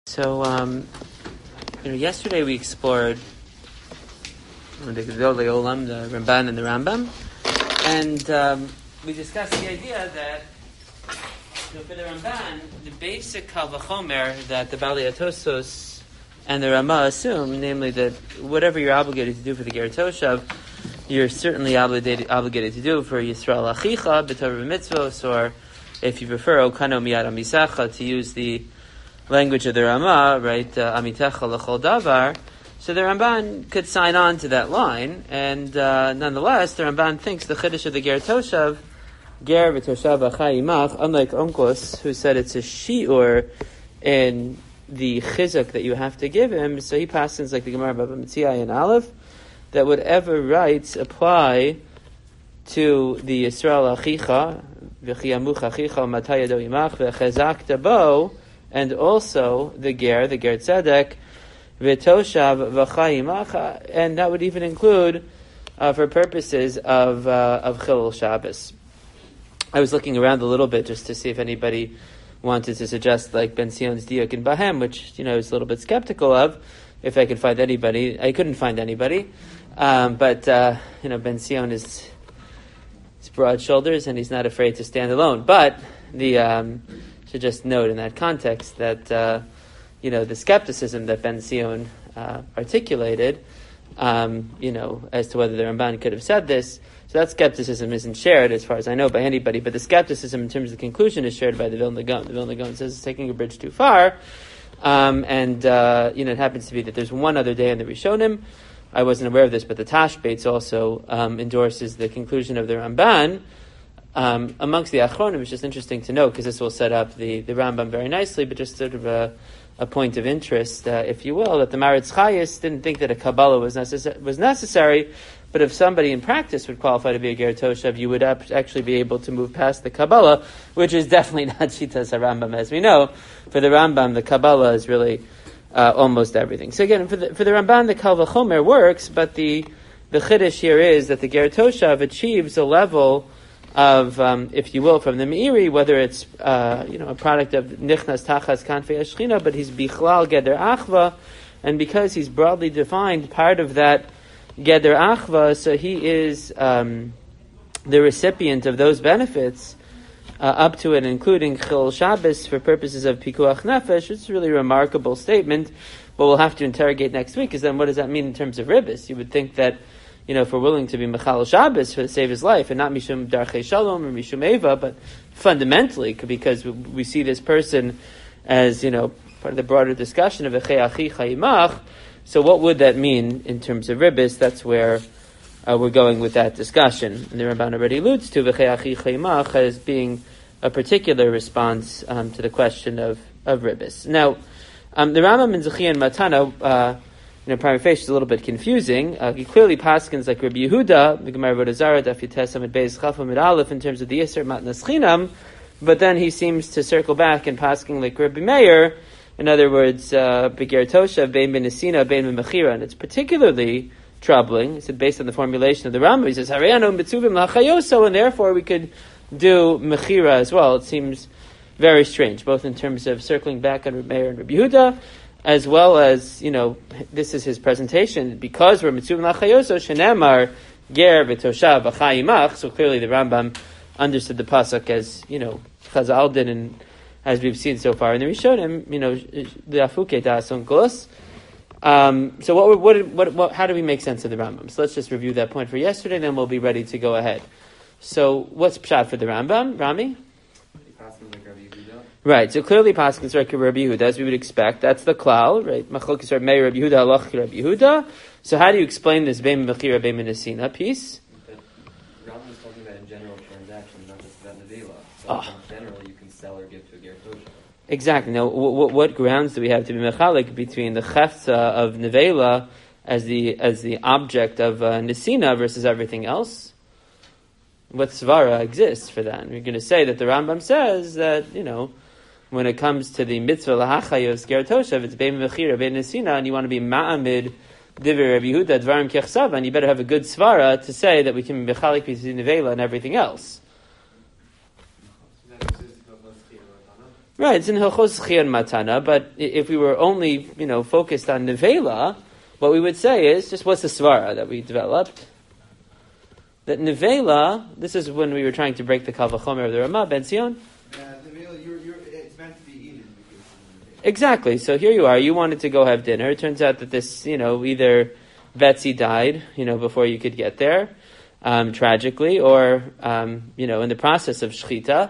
So, yesterday we explored the Gedolei Olam, the Ramban and the Rambam, and we discussed the idea that for the Ramban, the basic Kal Vachomer that the Balei Atosos and the Rama assume, namely that whatever you're obligated to do for the Ger Toshav, you're certainly obligated to do for Yisrael Achicha, B'Torah Mitzvos, or if you prefer, Okano Miyad Amisacha, to use the language of the Rama, right? Amitecha lechol davar. So the Ramban could sign on to that line, and nonetheless, the Ramban thinks the chiddush of the Ger Toshav, Ger v'Toshav achai imach, unlike Onkelos, who said it's a shiur in the chizuk that you have to give him. So he passes like the Gemara Baba Metzia in Aleph, that whatever rights apply to the Yisrael achicha, v'chiyamuch achicha matayado imach v'chezakta bo, and also the Ger Tzedek, V'toshav V'chayim, and that would even include for purposes of Chilul Shabbos. I was looking around a little bit just to see if anybody wanted to suggest like Ben Sion's Diuk in Bahem, which I was a little bit skeptical of. If I could find anybody, I couldn't find anybody. But Ben Sion is broad shoulders and he's not afraid to stand alone. But should just note in that context that the skepticism that Ben Sion articulated, as to whether the Ramban could have said this. So that skepticism isn't shared, as far as I know, by anybody. But the skepticism in terms of the conclusion is shared by the Vilna Gaon. The Vilna Gaon says it's taking a bridge too far, and it happens to be that there's one other day in the Rishonim. I wasn't aware of this, but the Tashbates also endorses the conclusion of the Ramban. Amongst the Achronim, it's just interesting to note, because this will set up the Rambam very nicely, but just sort of a point of interest, if you will, that the Maritz Chayes didn't think that a Kabbalah was necessary, but if somebody in practice would qualify to be a Ger Toshav, you would actually be able to move past the Kabbalah, which is definitely not Shitas HaRambam, as we know. For the Rambam, the Kabbalah is really almost everything. So again, for the Ramban, the Kal Vachomer works, but the Chiddush here is that the Ger Toshav achieves a level of, if you will, from the Meiri, whether it's a product of Nichnas Tachas Kanfei Ashchina, but he's Bichlal Geder Achva, and because he's broadly defined part of that Geder Achva, so he is the recipient of those benefits up to and including Chilul Shabbos for purposes of Pikuach Nefesh. It's a really remarkable statement. What we'll have to interrogate next week is then what does that mean in terms of Ribbis? You would think that if we're willing to be Mechal Shabbos to save his life, and not Mishum Darchei Shalom or Mishum Eva, but fundamentally because we see this person as, part of the broader discussion of Echei Achi Chayimach. So what would that mean in terms of Ribbis? That's where we're going with that discussion. And the Ramban already alludes to Echei Achi Chayimach as being a particular response to the question of Ribbis. Now, the Rambam in Zechia and Matana, prima facie is a little bit confusing. He clearly paskins like Rabbi Yehuda, the Gemara Avodah Zarah, Daf Yutes Amud Beis Chaf Amud Aleph, in terms of the Yisr Matnas Chinam, but then he seems to circle back and paskin like Rabbi Meir. In other words, Beger Toshav, Bein Benesina, Bein B'Mechira, and it's particularly troubling. He said based on the formulation of the Rambam, he says Harayanu Mitzuvim Lachayoso, and therefore we could do Mechira as well. It seems very strange, both in terms of circling back on Rabbi Meir and Rabbi Yehuda, as well as, this is his presentation, because we're Mitzuvim Lachayoso, Shenemar, Ger V'Toshav Achayimach, so clearly the Rambam understood the Pasuk as, Chazal did, and as we've seen so far in the Rishonim, the Afuke Da'ason Gos. So how do we make sense of the Rambam? So let's just review that point for yesterday, then we'll be ready to go ahead. So what's Pshat for the Rambam? Rami? Right, so clearly Paskins like Rabbi Yehuda, as we would expect. That's the klal, right? Machlokes Rabbi Meir, Rabbi Yehuda, halach Rabbi Yehuda. So how do you explain this Bein Mechira, Bein Menesina piece? The Rambam is talking about in general transactions, not just about Nevela. So in general, you can sell or give to a Ger Toshav. Exactly. Now, what grounds do we have to be mechalik between the chefza of Nevela as the object of Nesina versus everything else? What svara exists for that? And we're going to say that the Rambam says that, when it comes to the mitzvah lahachayos Ger Toshav, it's bein mechira, bein nesina, and you want to be ma'amid divrei Rabbi Yehuda dvarim kechsava, and you better have a good svara to say that we can be mechalik between nevela and everything else. Right, it's in Hilchos Zechia and Matana, but if we were only, focused on Nevela, what we would say is, just what's the svara that we developed? That Nevela, this is when we were trying to break the Kal Vachomer of the Ramah, Ben Zion. It's meant to be eaten. Exactly, so here you are, you wanted to go have dinner. It turns out that this, either Betsy died, before you could get there, tragically, or, in the process of Shechita,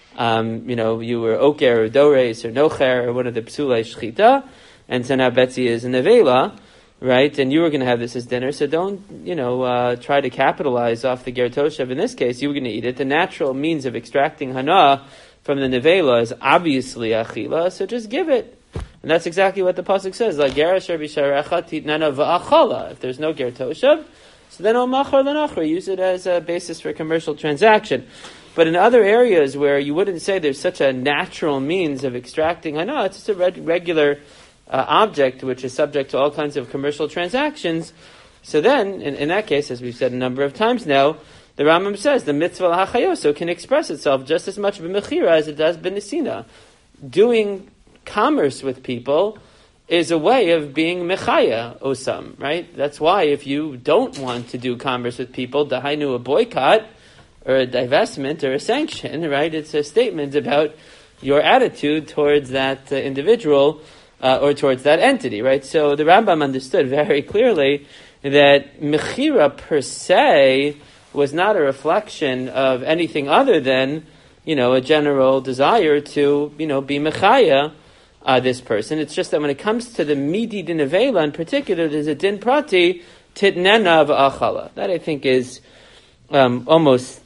you were Oker or Dores or Nocher or one of the Psulei Shechita, and so now Betsy is in Nevela, right? And you were going to have this as dinner, so don't, try to capitalize off the Ger Toshav. In this case, you were going to eat it. The natural means of extracting Hana from the Nevela is obviously Achila, so just give it. And that's exactly what the pasuk says. Like Ger Asher B'Sharecha Titnana V'Achala. If there's no Ger Toshav, so then O Machar L'Nachra, use it as a basis for a commercial transaction. But in other areas where you wouldn't say there's such a natural means of extracting Hana, it's just a regular object which is subject to all kinds of commercial transactions. So then, in that case, as we've said a number of times now, the Rambam says the mitzvah l'hachayoso can express itself just as much b'mechira as it does b'nesina. Doing commerce with people is a way of being mechaya osam, right? That's why if you don't want to do commerce with people, dahainu a boycott, or a divestment, or a sanction, right? It's a statement about your attitude towards that individual, or towards that entity, right? So the Rambam understood very clearly that mechira per se was not a reflection of anything other than, a general desire to, be mechaya this person. It's just that when it comes to the midi din avela in particular, there's a din prati titnena v'achala. That I think is almost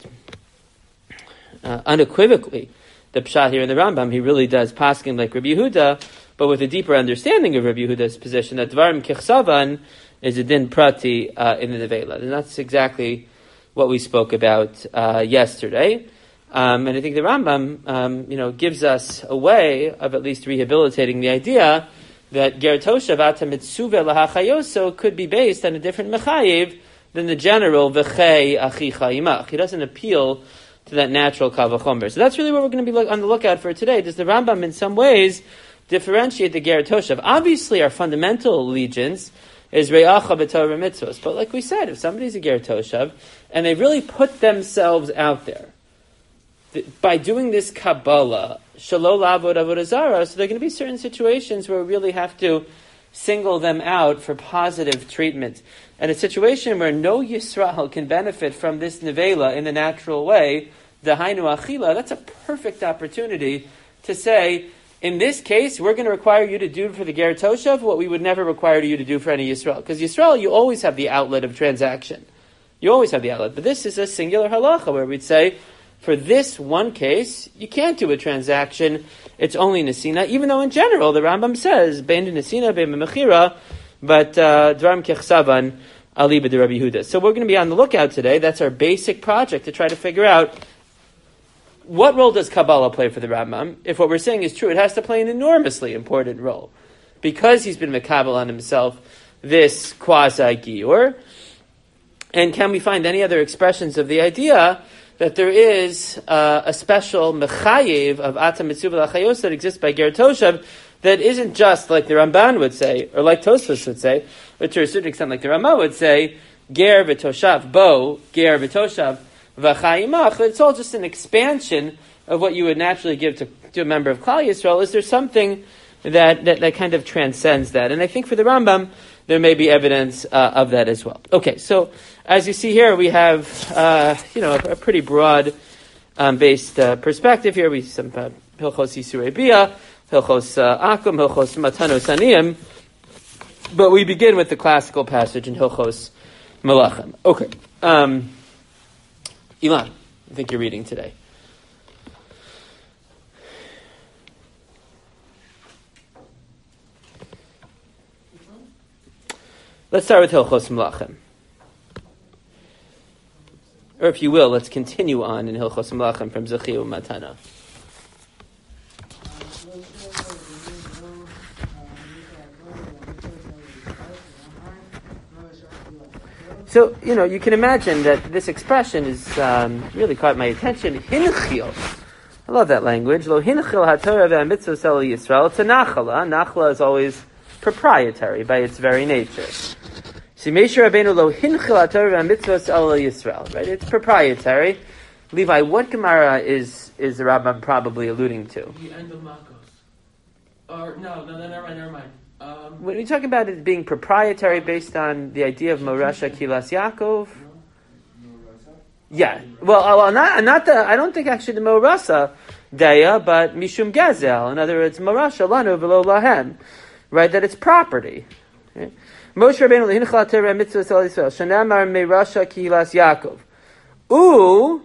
unequivocally the pshat here in the Rambam. He really does paskin like Rabbi Yehuda, but with a deeper understanding of Rabbi Yehuda's position that dvarim kichsavan is a din prati in the nevela, and that's exactly what we spoke about yesterday. And I think the Rambam, gives us a way of at least rehabilitating the idea that ger toshav ata mitzuve lahachayoso could be based on a different mechayiv than the general v'chei achicha imach. He doesn't appeal to that natural kal vachomer. So that's really what we're going to be on the lookout for today. Does the Rambam in some ways differentiate the ger toshav? Obviously, our fundamental allegiance is re'acha b'torah mitzvos. But like we said, if somebody's a ger toshav and they really put themselves out there by doing this Kabbalah, Shalo Lavod Avodah Zarah, so there are going to be certain situations where we really have to single them out for positive treatment. And a situation where no Yisrael can benefit from this Nevela in the natural way, the Hainu Achila, that's a perfect opportunity to say, in this case, we're going to require you to do for the Ger Toshav what we would never require you to do for any Yisrael. Because Yisrael, you always have the outlet of transaction. You always have the outlet. But this is a singular halacha where we'd say, for this one case, you can't do a transaction. It's only nesina, even though in general the Rambam says bein nesina, bein mechira, but dvarim kechsavan ali b'de Rabbi Yehuda. So we're going to be on the lookout today. That's our basic project to try to figure out what role does Kabbalah play for the Rambam. If what we're saying is true, it has to play an enormously important role because he's been mekabel on himself this quasi giur. And can we find any other expressions of the idea that there is a special mechayev of Ata Mitzuva L'Chayos that exists by Ger Toshav that isn't just like the Ramban would say, or like Tosfos would say, but to a certain extent like the Ramah would say, Ger V'Toshav Bo, Ger V'Toshav V'Chayimach. It's all just an expansion of what you would naturally give to a member of Klal Yisrael. Is there something that kind of transcends that? And I think for the Rambam, there may be evidence of that as well. Okay, so as you see here, we have a pretty broad based perspective here. We some Hilchos Yisurei Bia, Hilchos Akum, Hilchos Matanos Aniyim, but we begin with the classical passage in Hilchos Melachim. Okay, Ilan, I think you're reading today. Let's start with Hilchos Melachim. Or if you will, let's continue on in Hilchos Melachim from Zechia Matana. So, you can imagine that this expression is really caught my attention. Hinchil. I love that language. Lo hinchil haTorah ve'amitzvos el Yisrael. It's a nachala. Nachala is always proprietary by its very nature. See, Moshe Rabbeinu lo hinchil haTorah ve'amitzvos el Yisrael. Right? It's proprietary. Levi, what Gemara is the Rambam probably alluding to? The end of Makos. Or no, never mind. When we talk about it being proprietary based on the idea of Morasha Kilas Yaakov. Yeah, well, not the. I don't think actually the Morasa Daya, but Mishum Gazel. In other words, Morasha Lanu V'lo Lahem, right? That it's property. Okay? Moshe Rabbeinu lehinchal Torah mitzvos el Yisrael shenamar Morasha Kilas Yaakov. Ooh.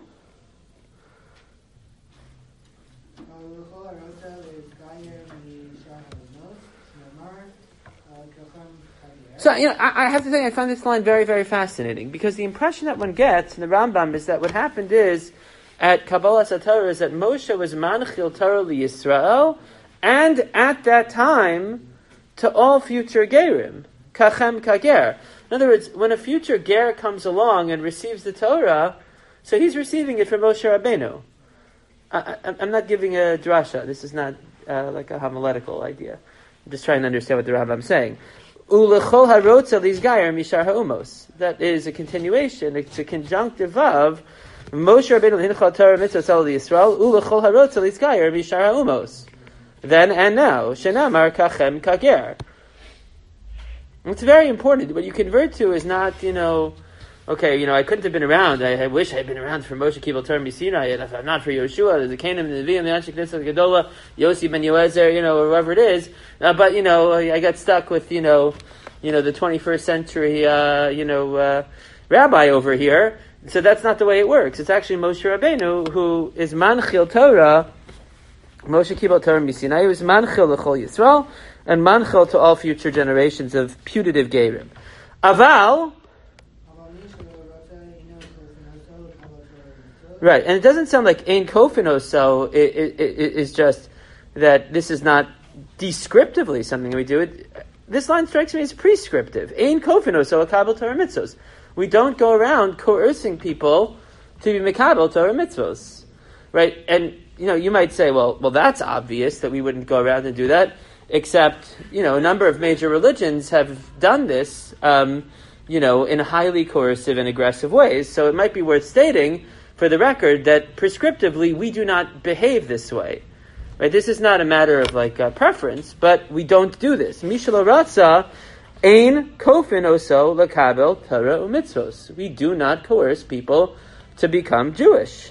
So, I have to say I find this line very, very fascinating, because the impression that one gets in the Rambam is that what happened is, at Kabbalas HaTorah, is that Moshe was manchil Torah Yisrael, and at that time, to all future Gerim, kachem kager. In other words, when a future Ger comes along and receives the Torah, so he's receiving it from Moshe Rabbeinu. I'm not giving a drasha. This is not like a homiletical idea. I'm just trying to understand what the Rambam's saying. Ulechol harotza lizgayer mishar ha'umos. That is a continuation. It's a conjunctive of Moshe Rabbeinu hinchal Torah mitzvos el Yisrael. Ulechol harotza lizgayer mishar ha'umos. Then and now, shenamar kachem kager. It's very important. What you convert to is not, okay, I couldn't have been around. I wish I had been around for Moshe Kibbutz Torah Misinai. If not for Yoshua, the Canaan, the Nevi'im, the Anshe Knesset, the Gedola, Yossi ben Yoezer, or whoever it is. But I got stuck with, the 21st century, rabbi over here. So that's not the way it works. It's actually Moshe Rabbeinu who is manchil Torah, Moshe Kibbutz Torah Misinai, who is manchil l'chol Yisrael, and manchil to all future generations of putative Gerim. Aval. Right, and it doesn't sound like ein kofino, so it is just that this is not descriptively something we do. This line strikes me as prescriptive. Ein kofino, so a kabel Torah mitzvos. We don't go around coercing people to be mekabel Torah mitzvos, right? And you might say, well, that's obvious that we wouldn't go around and do that. Except, a number of major religions have done this, in highly coercive and aggressive ways. So it might be worth stating, for the record, that prescriptively we do not behave this way. Right? This is not a matter of preference, but we don't do this. Mishal Ratza ein kofin oso lakabel Torah u'mitzvos. We do not coerce people to become Jewish.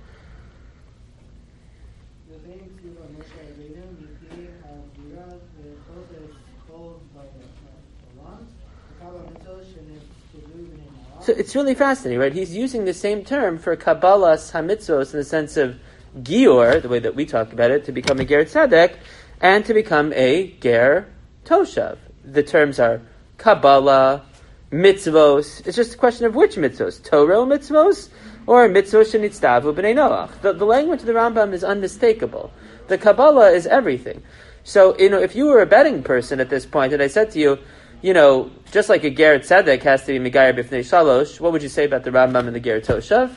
So it's really fascinating, right? He's using the same term for Kabbalas HaMitzvos in the sense of Gior, the way that we talk about it, to become a Ger Tzedek, and to become a Ger Toshav. The terms are Kabbalah, Mitzvos. It's just a question of which Mitzvos, Torah Mitzvos, or Mitzvos Shenitztavu B'nei Noach. The language of the Rambam is unmistakable. The Kabbalah is everything. So, if you were a betting person at this point, and I said to you, just like a Ger Tzedek has to be Megayer B'fnei Shalosh, what would you say about the Rambam and the Ger Toshav?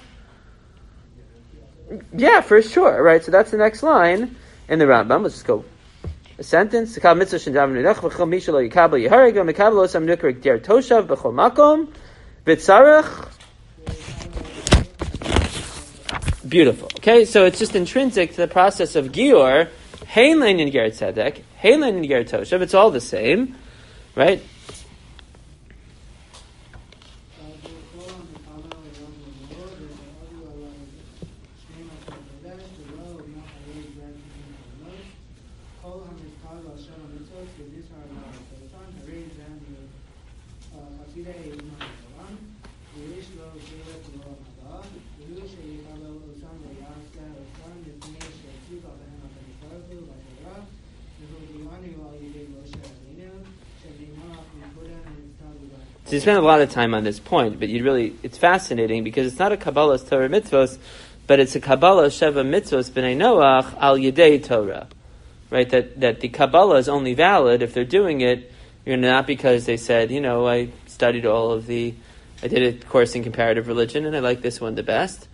Yeah, for sure, right? So that's the next line in the Rambam. Let's just go a sentence. Beautiful. Okay, so it's just intrinsic to the process of Gior. Hein lein in Ger Tzedek, hein lein in Ger Toshav. It's all the same, right? So you spend a lot of time on this point, but it's fascinating because it's not a Kabbalah Torah mitzvos, but it's a Kabbalah Sheva mitzvos b'nei Noach al yedei Torah. Right? That the Kabbalah is only valid if they're doing it, not because they said, I studied I did a course in comparative religion and I like this one the best,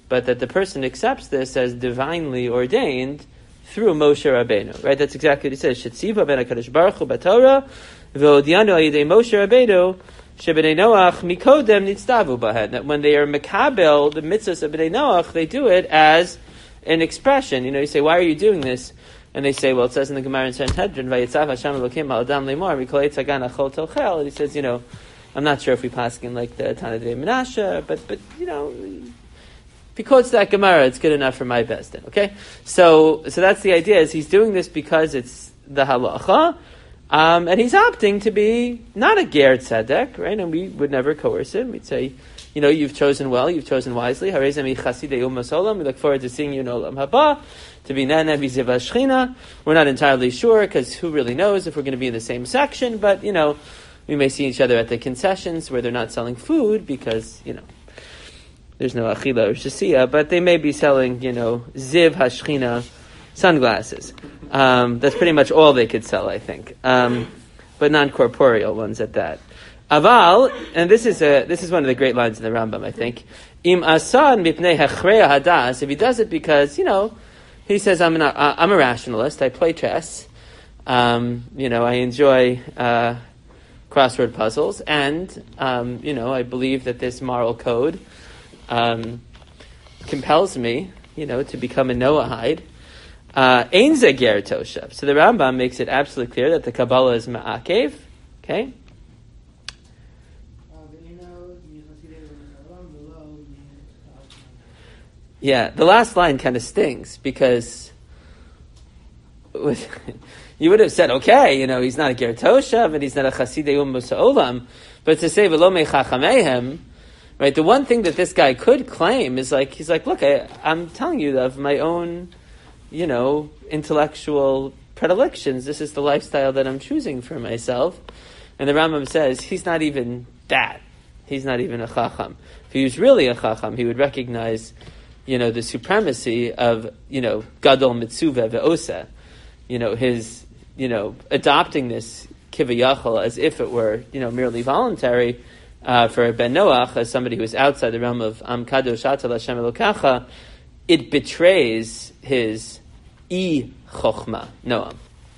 but that the person accepts this as divinely ordained through Moshe Rabbeinu. Right? That's exactly what he says. Shetziva ben HaKadosh Baruch Hu b'Torah v'odianu al yidei Moshe Rabbeinu shebnei Noach mikodem nitzdavu bahen. That when they are makabel, the mitzvahs of bnei Noach, they do it as an expression. You say, why are you doing this? And they say, well, it says in the Gemara in Sanhedrin, Vayitzav Hashem Elokim ha'adam lemor mikol eitz hagan achol tochel. And he says, I'm not sure if we paskin like the Tana Devei Menashe, but because that Gemara, it's good enough for my best. Okay, so that's the idea. Is he's doing this because it's the halacha, and he's opting to be not a ger tzedek, right? And we would never coerce him. We'd say, you've chosen well, you've chosen wisely. We look forward to seeing you in Olam Haba, to be Nana B'Ziv Shechina. We're not entirely sure, because who really knows if we're going to be in the same section, but, we may see each other at the concessions where they're not selling food, because, there's no Achila or Shasiya, but they may be selling, Ziv HaShechina sunglasses. That's pretty much all they could sell, I think. But non-corporeal ones at that. Aval, and this is one of the great lines in the Rambam, I think. Im asan mipnei hechreya hadas. If he does it because he says I'm a rationalist. I play chess. I enjoy crossword puzzles, and I believe that this moral code compels me, to become a Noahide. Ein ze ger toshav. So the Rambam makes it absolutely clear that the Kabbalah is ma'akev. Okay. Yeah, the last line kind of stings, because you would have said, okay, he's not a ger toshav and he's not a chasidei musa olam, but to say v'lo mechachamehem, right? The one thing that this guy could claim is he's like, look, I'm telling you of my own, intellectual predilections. This is the lifestyle that I'm choosing for myself. And the Rambam says he's not even that. He's not even a chacham. If he was really a chacham, he would recognize the supremacy of, gadol mitzuvah ve'osa, his, adopting this kivayachal as if it were, merely voluntary, for Ben Noach, as somebody who is outside the realm of Am Kadosh Atal Hashem Elokacha, it betrays his chochma, Noam.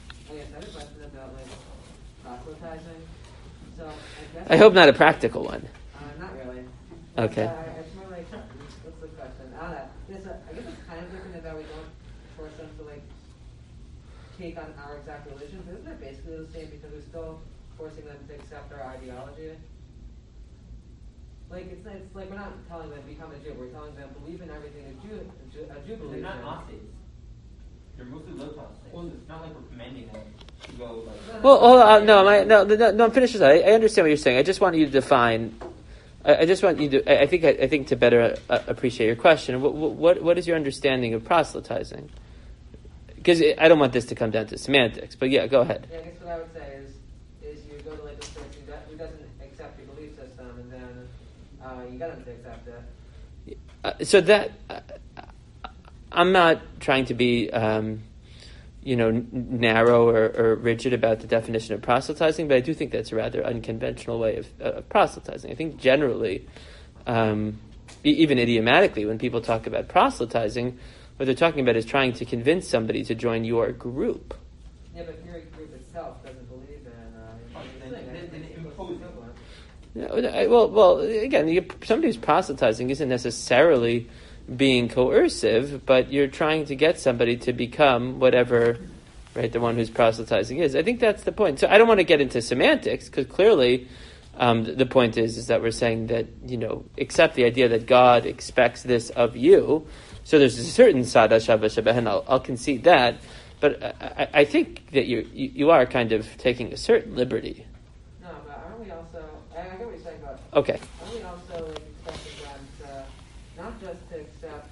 I hope not a practical one. Not really. Okay. It's more like, what's the question? I don't know. I guess it's kind of different in that we don't force them to take on our exact religion, but isn't it basically the same because we're still forcing them to accept our ideology? It's like we're not telling them become a Jew. We're telling them believe in everything a Jew believes in. They're not atheists. They're mostly low-cost things. Well, it's not like we're commanding them to go no. Finish this. I understand what you're saying. I just want you to define. I just want you to. I think to better appreciate your question. What is your understanding of proselytizing? Because I don't want this to come down to semantics. But yeah, go ahead. Yeah, I guess what I would say is you go to a person who doesn't accept your belief system, and then you get them to accept it. So that I'm not trying to be, narrow or rigid about the definition of proselytizing, but I do think that's a rather unconventional way of proselytizing. I think generally, even idiomatically, when people talk about proselytizing, what they're talking about is trying to convince somebody to join your group. Yeah, but your group itself doesn't believe in. Again, somebody who's proselytizing isn't necessarily being coercive, but you're trying to get somebody to become whatever, right, the one who's proselytizing is. I think that's the point. So I don't want to get into semantics, because clearly the point is that we're saying that, accept the idea that God expects this of you. So there's a certain sada shava shabehen, I'll concede that, but I think that you are kind of taking a certain liberty. No, but aren't we also, I get what you're saying, but okay. Aren't we also expecting them to, not just to accept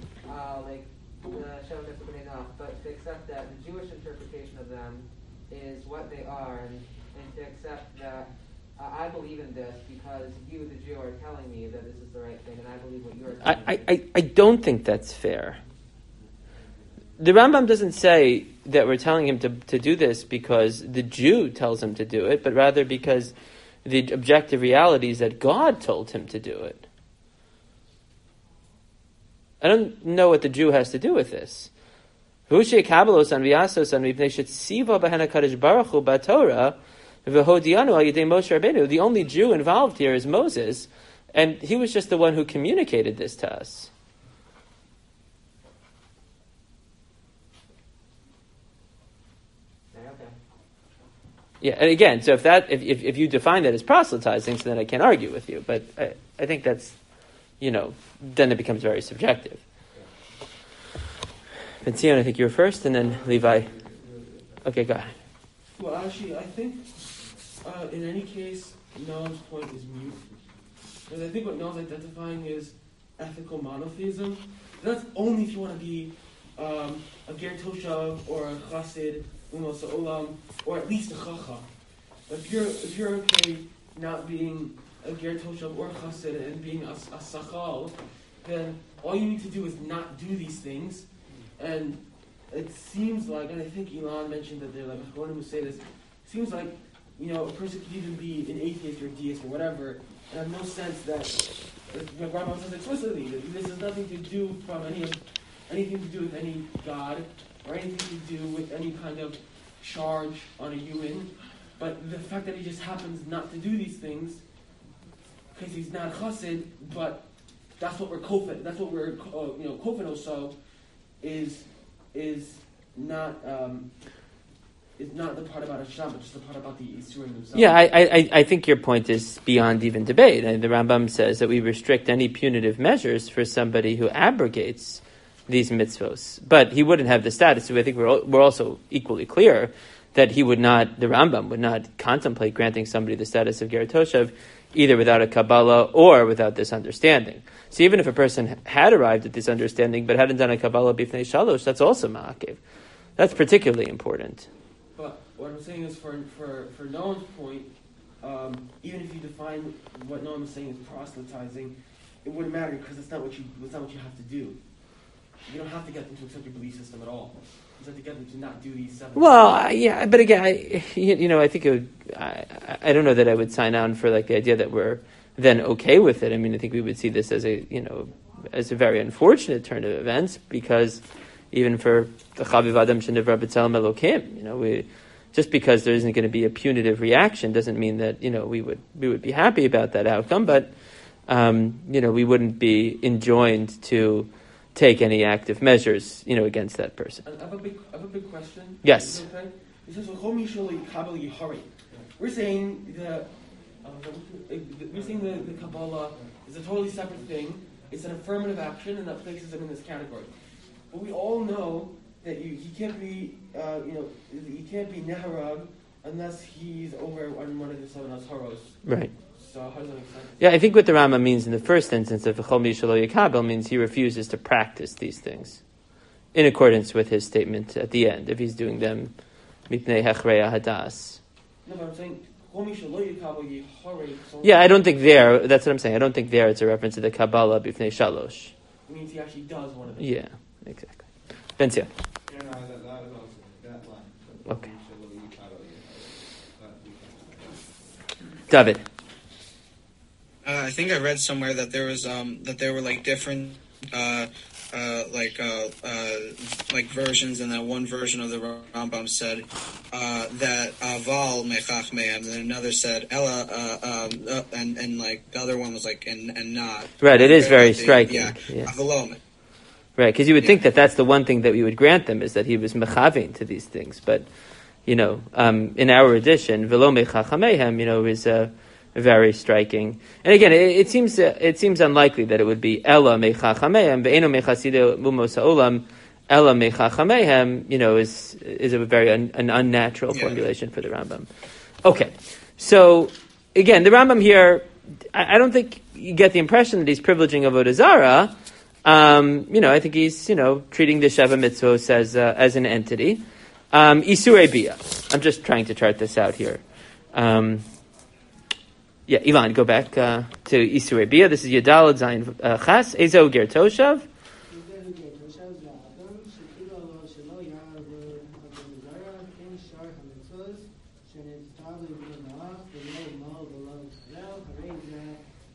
the Shem Enoch, but to accept that the Jewish interpretation of them is what they are, and to accept that I believe in this because you, the Jew, are telling me that this is the right thing, and I believe what you're telling me. I don't think that's fair. The Rambam doesn't say that we're telling him to do this because the Jew tells him to do it, but rather because the objective reality is that God told him to do it. I don't know what the Jew has to do with this. The only Jew involved here is Moses, and he was just the one who communicated this to us. Yeah, and again, so if you define that as proselytizing, so then I can't argue with you. But I think that's, then it becomes very subjective. Benzion, I think you were first, and then Levi. Okay, go ahead. Well, actually, I think in any case, Noam's point is mute. Because I think what Noam's identifying is ethical monotheism. That's only if you want to be a Ger Toshav or a Chassid, Umos Olam, or at least a Chacham. If you're okay not being a Ger Toshav or a Chassid and being a Sachal, then all you need to do is not do these things. And it seems like, and I think Elon mentioned that they're like Achronim who say this, it seems like, a person could even be an atheist or a deist or whatever, and have no sense that, like Rambam says explicitly, that this has nothing to do anything to do with any God, or anything to do with any kind of charge on a human, but the fact that he just happens not to do these things, because he's not chassid, but that's what we're kofin, that's what we're, kofin also, is not the part about Hashem, but just the part about the Isurim themselves. Yeah, I think your point is beyond even debate. And the Rambam says that we restrict any punitive measures for somebody who abrogates these mitzvos. But he wouldn't have the status. So I think we're also equally clear that the Rambam would not contemplate granting somebody the status of Ger Toshav either without a Kabbalah or without this understanding. So even if a person had arrived at this understanding but hadn't done a Kabbalah b'fnei shalosh, that's also ma'akev. That's particularly important. But what I'm saying is, for Noam's point, even if you define what Noam is saying as proselytizing, it wouldn't matter because it's not what you have to do. You don't have to get them to accept your belief system at all. You just have to get them to not do these 7. Well, yeah, but again, I think it would. I don't know that I would sign on for like the idea that we're then okay with it. I mean, I think we would see this as a very unfortunate turn of events, because even for the Chaviv Adam Shenivra B'Tzelem Elokim, just because there isn't going to be a punitive reaction doesn't mean that we would be happy about that outcome. But we wouldn't be enjoined to take any active measures against that person. I have a big question. Yes. Okay? It says we're saying the Kabbalah is a totally separate thing. It's an affirmative action, and that places it in this category. But we all know that he can't be he can't be Neharag unless he's over on one of the 7 Asharos. Right. So how does that make sense? Yeah, I think what the Rambam means in the first instance of V'chol Mishalo Yekabel means he refuses to practice these things in accordance with his statement at the end, if he's doing them Mipnei Hechrei Hadas. No, but I'm saying yeah, I don't think there. That's what I'm saying. I don't think there it's a reference to the Kabbalah b'fnei shalosh. It means he actually does one of them. Yeah, exactly. Benzion. Yeah, no, that is also that line. Okay. David. I think I read somewhere that there was that there were like different like versions, and that one version of the Rambam said that aval mechach me'am, and then another said ella, and like the other one was like and not. Right, it is very striking. Yeah. Avalom. Right, because you would think that that's the one thing that we would grant them, is that he was mechavin to these things. But in our edition, velo mechach me'am, is very striking. And again, it seems unlikely that it would be ella mechachamehem ve'eno mechaside umos ha'olam. Ella mechachamehem, is a very an unnatural formulation for the Rambam. Okay, so again, the Rambam here, I don't think you get the impression that he's privileging Avodah Zarah. I think he's treating the Sheva Mitzvos as an entity. Isurei Bia. I'm just trying to chart this out here. Yeah, Ilan, go back to Isurei Bia. This is Yadalad Zayin Chas. Ezo Ger Toshav.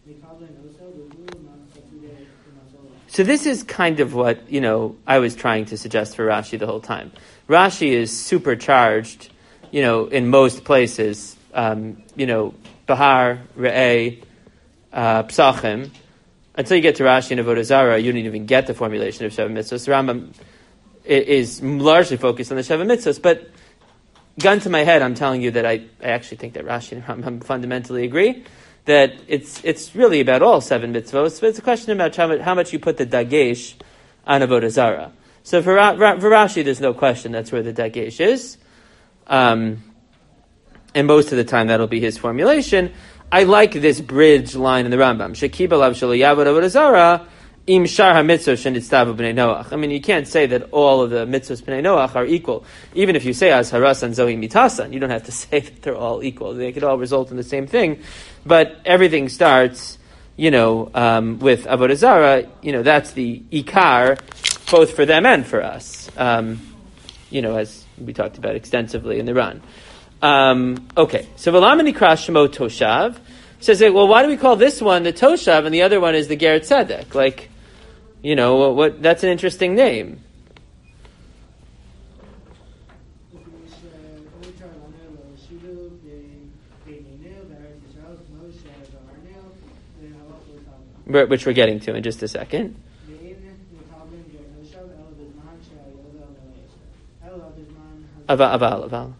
So this is kind of what, I was trying to suggest for Rashi the whole time. Rashi is supercharged, in most places, Bahar, Re'eh, Psachim. Until you get to Rashi and Avodah Zarah, you don't even get the formulation of Sheva Mitzvos. The Rambam is largely focused on the Sheva Mitzvos, but gun to my head, I'm telling you that I actually think that Rashi and Rambam fundamentally agree that it's really about all 7 mitzvos, but it's a question about how much you put the dagesh on Avodah Zarah. So for Rashi, there's no question that's where the dagesh is. And most of the time that'll be his formulation. I like this bridge line in the Rambam. Shekib alav shelo yavod Avodah Zarah im shar ha-mitzvos shenitztavu b'nei Noach. I mean, you can't say that all of the mitzvos b'nei Noach are equal. Even if you say as harasan zohi mitasan, you don't have to say that they're all equal. They could all result in the same thing. But everything starts, with Avodah Zarah, that's the ikar, both for them and for us. As we talked about extensively in the Ran. Okay, so V'lama nikra shemo Toshav says, well, why do we call this one the Toshav and the other one is the Ger Tzedek? What? That's an interesting name. Which we're getting to in just a second. Aval.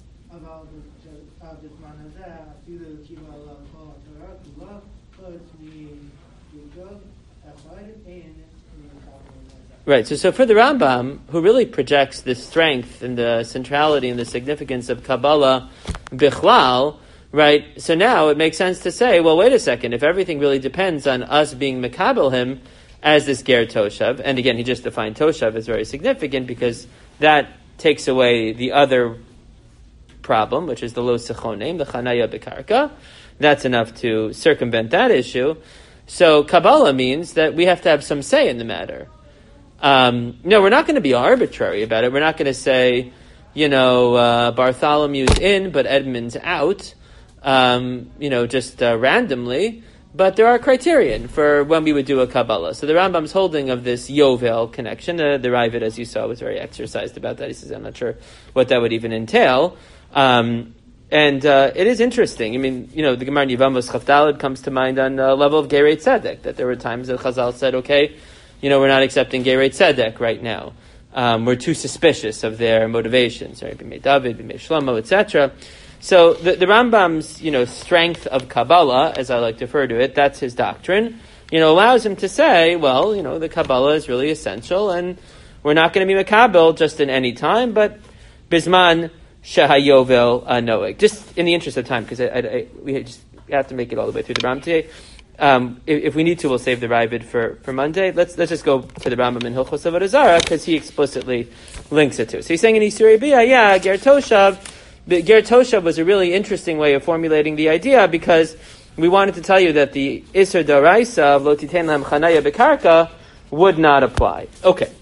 Right, so for the Rambam, who really projects the strength and the centrality and the significance of Kabbalah bichlal, right, so now it makes sense to say, well, wait a second, if everything really depends on us being mekabel him as this ger toshav, and again, he just defined toshav as very significant because that takes away the other problem, which is the lo sechonim, the chanaya bekarka. That's enough to circumvent that issue. So Kabbalah means that we have to have some say in the matter. No, we're not going to be arbitrary about it. We're not going to say, Bartholomew's in, but Edmund's out, just randomly. But there are criterion for when we would do a Kabbalah. So the Rambam's holding of this Yovel connection. The Ravid, as you saw, was very exercised about that. He says, I'm not sure what that would even entail. And it is interesting. I mean, the Gemara Yevamos Chaf Daled comes to mind on the level of Gerei Tzedek, that there were times that Chazal said, okay, we're not accepting Gerei Tzedek right now. We're too suspicious of their motivations, right? B'mei David, B'mei Shlomo, etc. So the Rambam's, strength of Kabbalah, as I like to refer to it, that's his doctrine, allows him to say, well, the Kabbalah is really essential, and we're not going to be Makabel just in any time, but Bisman Shehayovel Noeg. Just in the interest of time, because we just have to make it all the way through the Rambam today. If we need to, we'll save the Ravid for Monday. Let's just go to the Rambam in Hilchos Avodah Zarah, because he explicitly links it to. So he's saying in Isurei Bia, Ger Toshav. Ger Toshav was a really interesting way of formulating the idea, because we wanted to tell you that the Isur D'Oraisa of Lo Titein Lahem Chanaya B'Karka would not apply. Okay.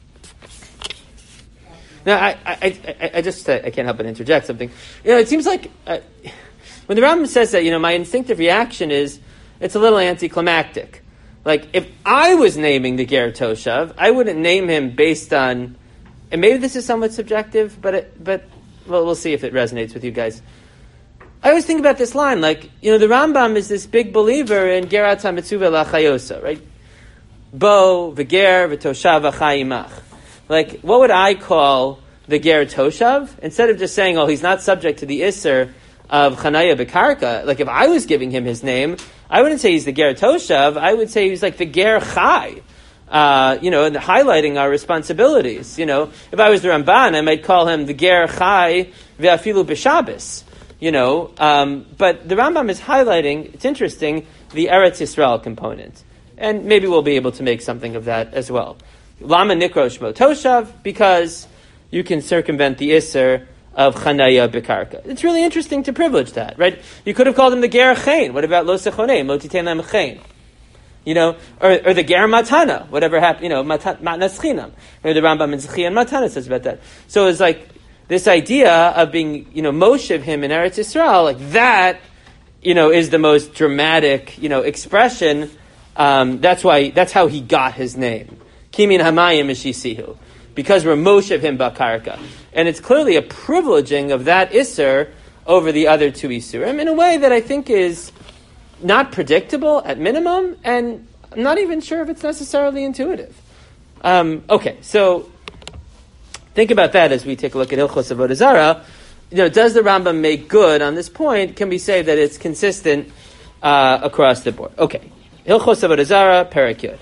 Now, I just I can't help but interject something. It seems like when the Rambam says that, my instinctive reaction is it's a little anticlimactic. Like, if I was naming the Ger Toshav, I wouldn't name him based on, and maybe this is somewhat subjective, but we'll see if it resonates with you guys. I always think about this line, like, the Rambam is this big believer in Gerat HaMetzuva L'Chayosa, right? Bo, V'ger, V'toshav Achayimach. Like, what would I call the Ger Toshav? Instead of just saying, he's not subject to the Isser of Chanaya B'Karka, like, if I was giving him his name, I wouldn't say he's the Ger Toshav, I would say he's like the Ger Chai. And highlighting our responsibilities. If I was the Ramban, I might call him the Ger Chai Ve'afilu B'Shabbos. But the Rambam is highlighting, it's interesting, the Eretz Yisrael component. And maybe we'll be able to make something of that as well. Lama Nikro Shmo Toshav, because you can circumvent the Isser of Chanaya B'Karka. It's really interesting to privilege that, right? You could have called him the Ger Chen. What about Lo Sechoneim, Lo Titein Lahem Chen? Or the Ger Matana, whatever happened, Matnas Chinam. Or the Rambam in Zechi and Matana says about that. So it's like this idea of being, Moshev him in Eretz Yisrael, like that is the most dramatic, expression. That's how he got his name. Kimin Hamayim Mishisihu. Because we're Moshev him Bakarka. And it's clearly a privileging of that Isser over the other two Isurim in a way that I think is not predictable at minimum, and I'm not even sure if it's necessarily intuitive. Okay, so think about that as we take a look at Hilchos Avodah Zarah. Does the Rambam make good on this point? Can we say that it's consistent across the board? Okay, Hilchos Avodah Zarah, Perek Yud.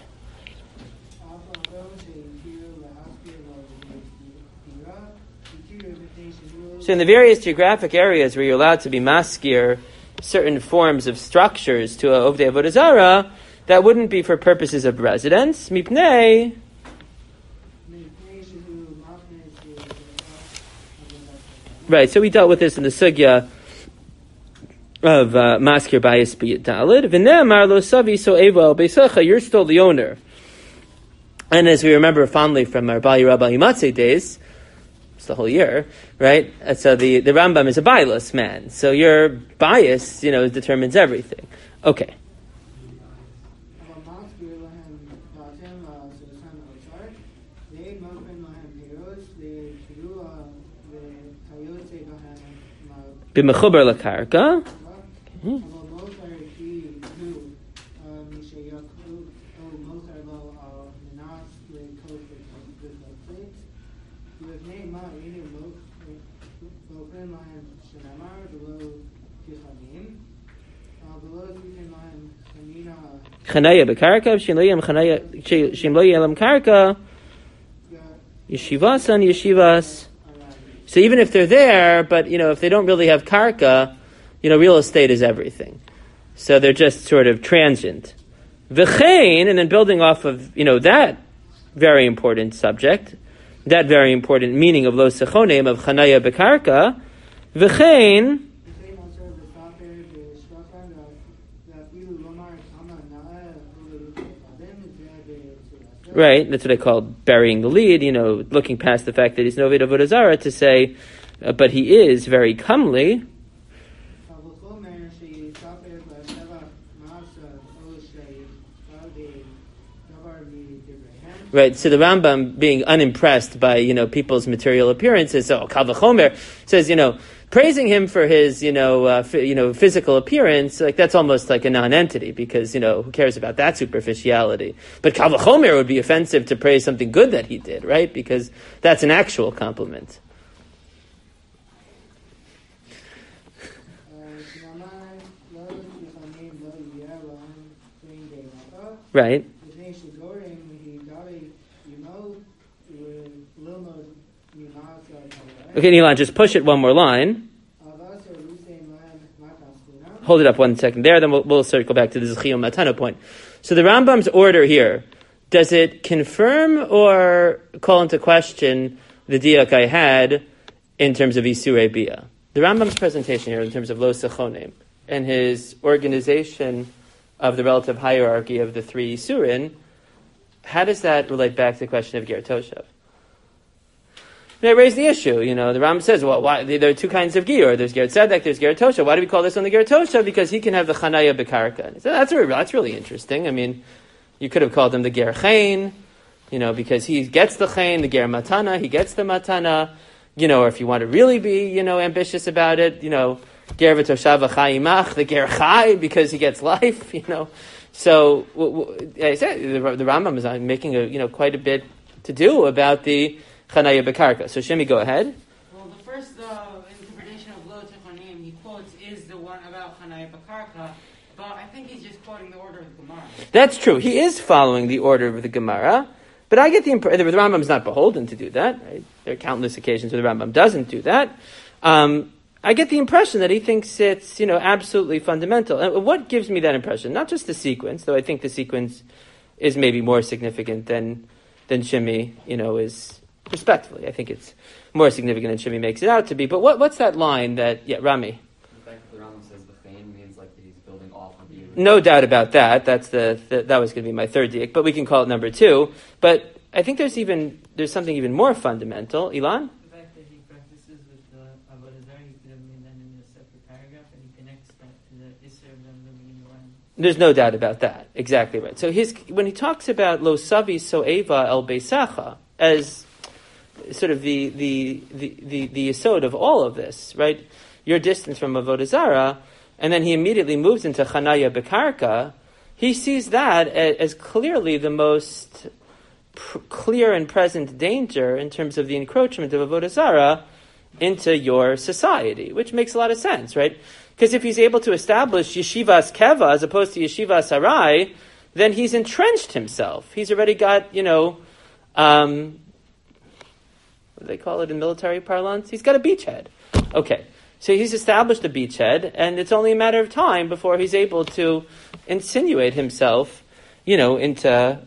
So in the various geographic areas where you're allowed to be maskir certain forms of structures to Ovdei Avodah Zarah, that wouldn't be for purposes of residence. Mipnei. Right, so we dealt with this in the sugya of maskir bayis b'yit dalid. V'ne'amar lo savi so eval beisacha, you're still the owner. And as we remember fondly from our Bali Rabbi Himatzeh days, it's the whole year, right? So the Rambam is a bias man. So your bias, determines everything. Okay. B'mechuber lakarka. Chanaya b'karka, shem lo yelam karka, yeshivas on yeshivas. So even if they're there, but if they don't really have karka, real estate is everything. So they're just sort of transient. V'chein, and then building off of that very important subject, that very important meaning of lo sechonim of chanaya b'karka, v'chein. Right, that's what I call burying the lead, looking past the fact that he's no Avodah Zarah to say, but he is very comely. Right, so the Rambam being unimpressed by, people's material appearances, so Kal V'chomer says, praising him for his, physical appearance, like that's almost like a non-entity because, who cares about that superficiality? But Kal V'chomer would be offensive to praise something good that he did, right? Because that's an actual compliment. Right. Okay, Nilan, just push it one more line. Hold it up 1 second there, then we'll circle back to the Zechiyah Matana point. So the Rambam's order here, does it confirm or call into question the diak I had in terms of Isurei Bia? The Rambam's presentation here in terms of Lo Sechonim and his organization of the relative hierarchy of the three Isurin, how does that relate back to the question of Ger Toshav? They raise the issue, the Rambam says, well, why, there are two kinds of Gior. There's Ger Tzedek, there's Ger Toshav. Why do we call this one the Ger Toshav? Because he can have the Chanaya B'karka. So that's really interesting. I mean, you could have called him the Ger Chain, because he gets the Chain, the Ger Matana, he gets the Matana, or if you want to really be, ambitious about it, Ger V'toshav Chayimach, the Ger Chai, because he gets life, So, I said, the Rambam is making quite a bit to do about the Chanaya B'karka. So Shemi, go ahead. Well, the first interpretation of Lo Techonim he quotes is the one about Chanaya B'karka, but I think he's just quoting the order of the Gemara. That's true. He is following the order of the Gemara, but I get the impression the Rambam's not beholden to do that. Right? There are countless occasions where the Rambam doesn't do that. I get the impression that he thinks it's absolutely fundamental. And what gives me that impression? Not just the sequence, though I think the sequence is maybe more significant than Shimi, is. Respectfully, I think it's more significant than Shimi makes it out to be. But what's that line that, Rami? The fact that the Rambam says the chain means like he's building off of you. No doubt about that. That's that was going to be my third diak, but we can call it number 2. But I think there's something even more fundamental. Ilan? The fact that he practices with Avodah Zarah, he could have made that in a separate paragraph, and he connects that to the There's no doubt about that. Exactly right. So when he talks about lo savi so'eva el beisacha as sort of the yesod of all of this, right? Your distance from Avodah Zarah, and then he immediately moves into Chanaya Bekarka. He sees that as clearly the most clear and present danger in terms of the encroachment of Avodah Zarah into your society, which makes a lot of sense, right? Because if he's able to establish yeshivas keva as opposed to yeshivas arai, then he's entrenched himself. He's already got, what do they call it in military parlance? He's got a beachhead. Okay, so he's established a beachhead, and it's only a matter of time before he's able to insinuate himself, into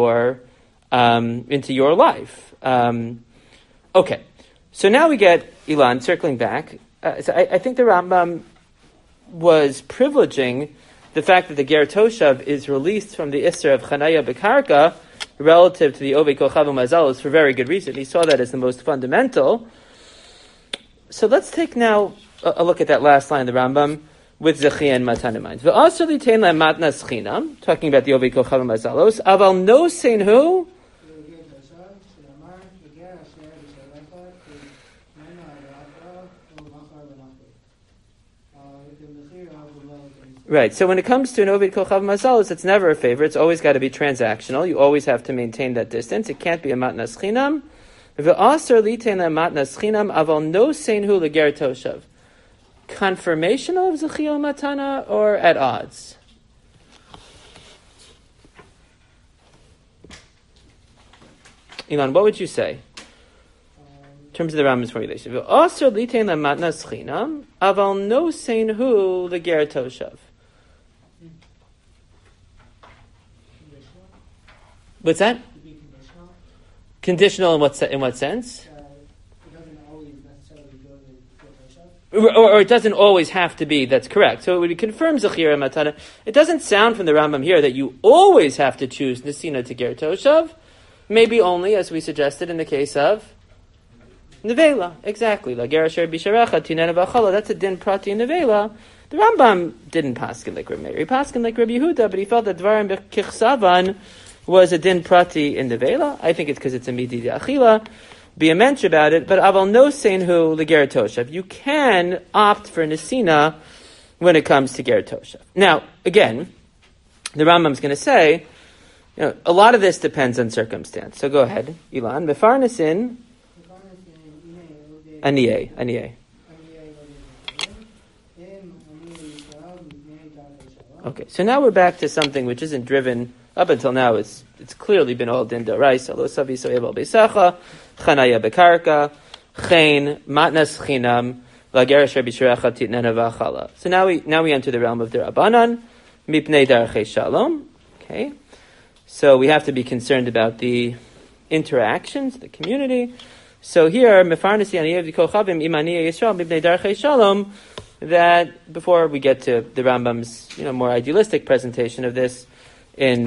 your life. Okay, so now we get Ilan circling back. So I think the Rambam was privileging the fact that the Ger Toshav is released from the Isser of Chanaya Bekarka relative to the Ovei Kochav U'Mazalos for very good reason. He saw that as the most fundamental. So let's take now a look at that last line of the Rambam with Zechia and Matan in mind. V'asur litein la'hem matnas chinam, talking about the Ovei Kochav U'Mazalos, aval no sein hu, right, so when it comes to an Ovid Kochav Mazalos, it's never a favor. It's always got to be transactional. You always have to maintain that distance. It can't be a matnas chinam. Ve'asar litein matnas chinam aval no seinhu leger toshav. Confirmational of Zechio Matana or at odds? Ilan, what would you say? In terms of the Rambam's formulation. Ve'asar litein matnas chinam aval no seinhu leger toshav. What's that? Conditional in what sense? It doesn't always necessarily go to Or it doesn't always have to be. That's correct. So it would confirm Zechira Matana. It doesn't sound from the Rambam here that you always have to choose Nesina to Ger Toshav. Maybe only, as we suggested in the case of Nevela. Exactly. La Ger Asher Bisharecha Tinena V'Achala. That's a din prati in Nevela. The Rambam didn't paskin like Rabbi Meir. He paskin like Rabbi Yehuda, but he felt that Dvarim B'Kichsavan was a din prati in the Vela. I think it's because it's a midi achila. Be a mensch about it, but aval no seinhu leger toshav. You can opt for nesina when it comes to ger toshav. Now, again, the Rambam's going to say, a lot of this depends on circumstance. So go ahead, Ilan. Mefarnesin aniyeh. Okay, so now we're back to something which isn't driven. Up until now, it's clearly been all din d'oraisa. Lo savi so'ev beisacha, chanaya bekarka, chen matnas chinam, lager asher b'shirecha titnena v'achala. So now we enter the realm of the Rabbanan, mipnei darchei shalom. Okay, so we have to be concerned about the interactions, the community. So here, mefarnesi aniyev dikochavim imaniye yisrael mipnei darchei shalom. That before we get to the Rambam's more idealistic presentation of this. In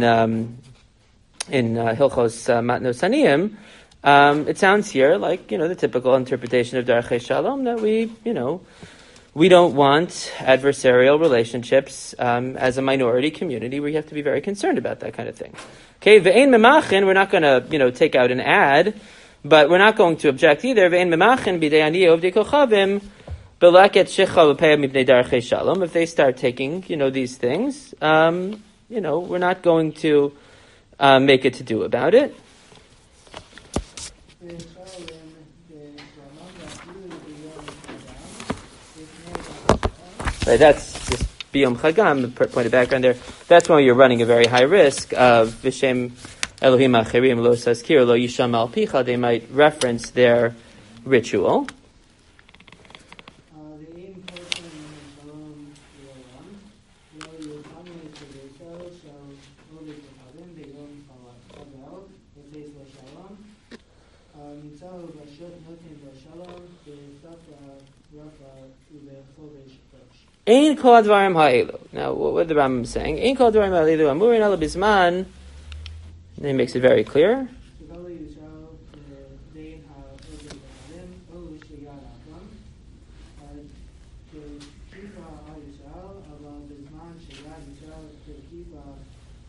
Hilchos Matnos Haniyim, it sounds here like the typical interpretation of Darchei Shalom that we don't want adversarial relationships as a minority community where you have to be very concerned about that kind of thing. Okay, ve'ein memachin, we're not going to take out an ad, but we're not going to object either. Ve'ein memachin b'dei aniyeh ovdei kochavim b'laket shecha v'peyah mipnei Darchei Shalom. If they start taking these things. We're not going to make a to-do about it. Right, that's just Biyom Chagam, point of background there. That's when you're running a very high risk of Vishem Elohim Acherim Lo Saskir Lo Yisham Al Picha. They might reference their ritual. Ein kol advarim ha'elu. Now, what the Rambam is saying? Ein kol advarim ha'elu amurin ala bizman. And he makes it very clear.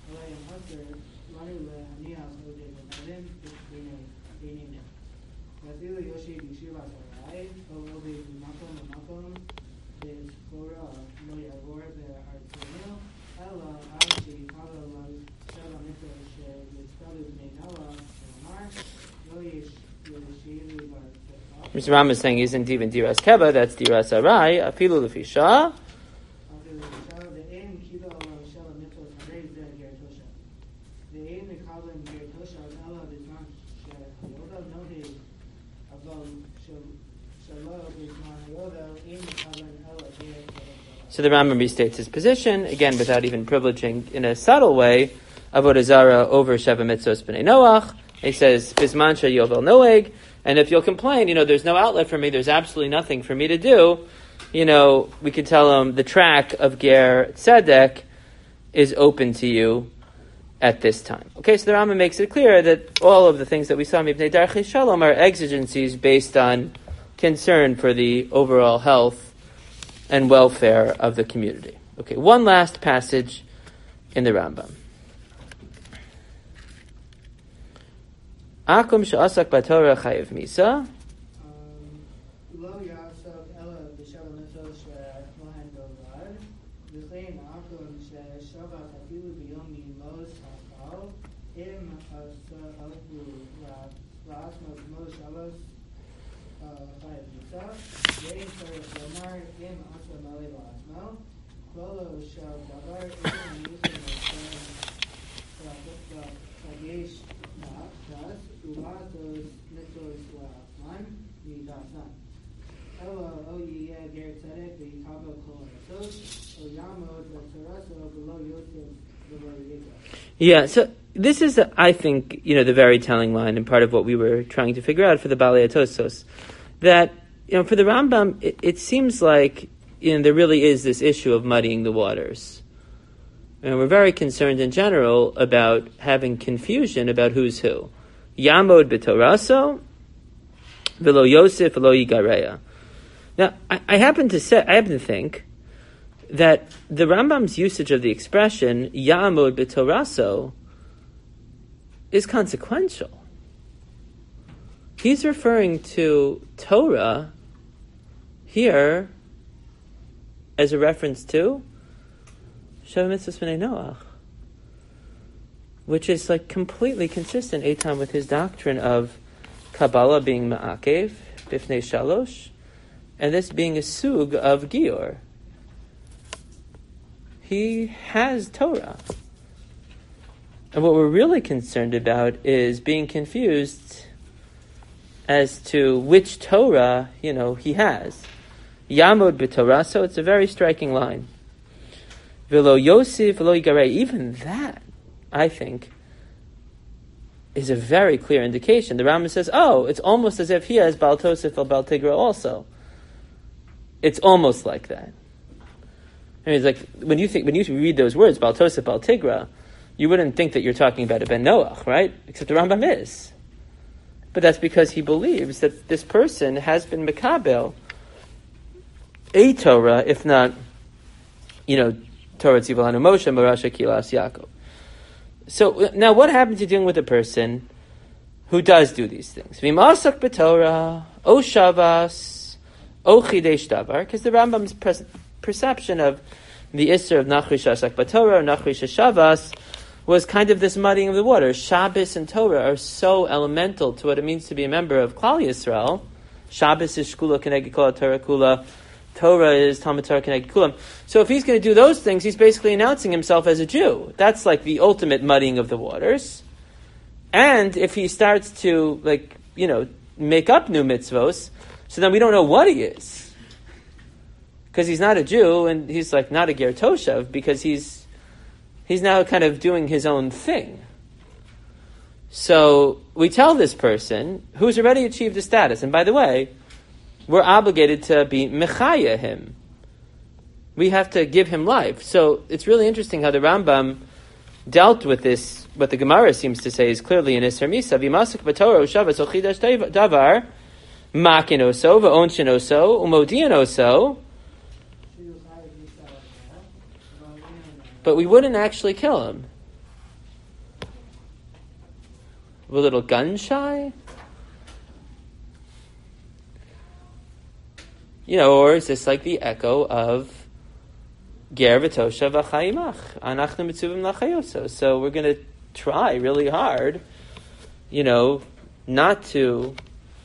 אולי הם חסר, לנו להניח עוד בנאדם בינינו. ואפילו יושי בישיבה סוראי, או עוד במקום למקום, בספורה לא יעבור בארצנו, אלא עד שיקבל לנו של המצווה שיצטלו בני נוח, ואמר, לא ישיבי בארצך. Mr. Ram is saying isn't even Diras Keba, that's Diras Arai, Afilu Lefisha. So the Rambam restates his position, again without even privileging in a subtle way, Avodah Zarah over Sheva Mitzvos B'nai Noach. He says, Bisman Yovel Noeg, and if you'll complain, there's no outlet for me, there's absolutely nothing for me to do, we could tell him the track of Ger Tzedek is open to you at this time. Okay, so the Rambam makes it clear that all of the things that we saw in Mipnei Darchei Shalom are exigencies based on concern for the overall health and welfare of the community. Okay, one last passage in the Rambam. Akum she'asak b'Torah chayiv misa. Lo ya'asok ela b'sheva mitzvot she'mohen b'vad. V'chein akum she'shavach afilu b'yom mimos ha'chal. Im asa'ahu la'asmos mos shavos chayiv misa. Ve'in tzarech lomar im asa malei la'asmo. Klolo shel davar im yusuf Hashem chagesh na'as. Uvatos mitzvos la'asman midasan. Ela o yeh ger tzedek v'yikabel kol ha'asos o yamod v'tzaraso v'lo yosef v'lo yiga. Yeah, so this is, I think, the very telling line and part of what we were trying to figure out for the Balei Tosos. That, for the Rambam, it seems like, there really is this issue of muddying the waters. And we're very concerned in general about having confusion about who's who. Yamod b'toraso, v'lo Yosef, v'lo Yigareya. Now, I happen to think that the Rambam's usage of the expression Yamod b'toraso is consequential. He's referring to Torah here as a reference to Sheva Mitzvos B'nai Noach, which is completely consistent, Eitan, with his doctrine of Kabbalah being Ma'akev, Bifnei Shalosh, and this being a sug of Gior. He has Torah. And what we're really concerned about is being confused as to which Torah, he has. Yamod b'Torah, so it's a very striking line. V'lo Yosef, v'lo Yigarei, even that, I think, is a very clear indication. The Rambam says, it's almost as if he has Baal Tosef or Baal Tigra also. It's almost like that. It's like, when you read those words, Baal Tosef, Baal Tigra, you wouldn't think that you're talking about a Ben Noach, right? Except the Rambam is. But that's because he believes that this person has been Mekabel a Torah, if not, Torah Tzivah Lanu Moshe, Marasha Kilas Yaakov. So now what happens to dealing with a person who does do these things? V'masak b'Torah, o Shavas, o Chidesh Davar, because the Rambam's perception of the Isser of Nachrish Asak b'Torah, or Nachrish Shavas, was kind of this muddying of the water. Shabbos and Torah are so elemental to what it means to be a member of Klal Yisrael. Shabbos is Shkula Keneged Kol Torah Kula. Torah is Talmud Torah Keneged Kulam. So if he's going to do those things, he's basically announcing himself as a Jew. That's like the ultimate muddying of the waters. And if he starts to, make up new mitzvos, so then we don't know what he is. Because he's not a Jew, and he's not a Ger Toshav, because he's now kind of doing his own thing. So we tell this person, who's already achieved the status, and by the way, we're obligated to be mechaya him. We have to give him life. So it's really interesting how the Rambam dealt with this. What the Gemara seems to say is clearly in Isser Misa. V'masik b'Torah u'Shavas u'chidash davar makin oso v'onshin oso u'modian oso. But we wouldn't actually kill him. We're a little gun shy? Or is this like the echo of Ger v'tosha v'chayimach? Anachnu mitzuvim lachayoso. So we're going to try really hard, not to...